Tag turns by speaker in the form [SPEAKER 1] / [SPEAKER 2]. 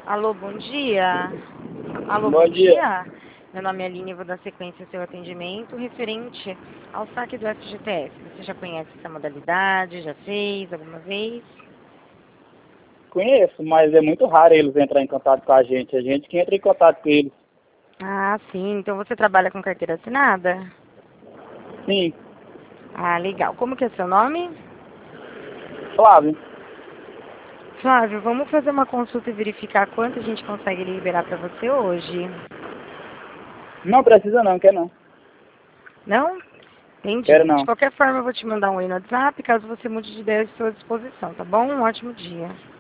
[SPEAKER 1] Alô, bom dia. Alô,
[SPEAKER 2] Bom
[SPEAKER 1] bom
[SPEAKER 2] dia.
[SPEAKER 1] dia. Meu nome é Aline e vou dar sequência ao seu atendimento referente ao saque do FGTS. Você já conhece essa modalidade? Já fez alguma vez?
[SPEAKER 2] Conheço, mas é muito raro eles entrarem em contato com a gente que entra em contato com eles.
[SPEAKER 1] Ah, sim. Então você trabalha com carteira assinada?
[SPEAKER 2] Sim,
[SPEAKER 1] Ah, legal. Como que é seu nome?
[SPEAKER 2] Flávio.
[SPEAKER 1] Flávio, vamos fazer uma consulta e verificar quanto a gente consegue liberar para você hoje.
[SPEAKER 2] Não precisa não, quer não.
[SPEAKER 1] Não?
[SPEAKER 2] Quero
[SPEAKER 1] Entendi. De
[SPEAKER 2] não.
[SPEAKER 1] qualquer forma, eu vou te mandar um e-mail no WhatsApp, caso você mude de ideia, estou à disposição, tá bom? Um ótimo dia.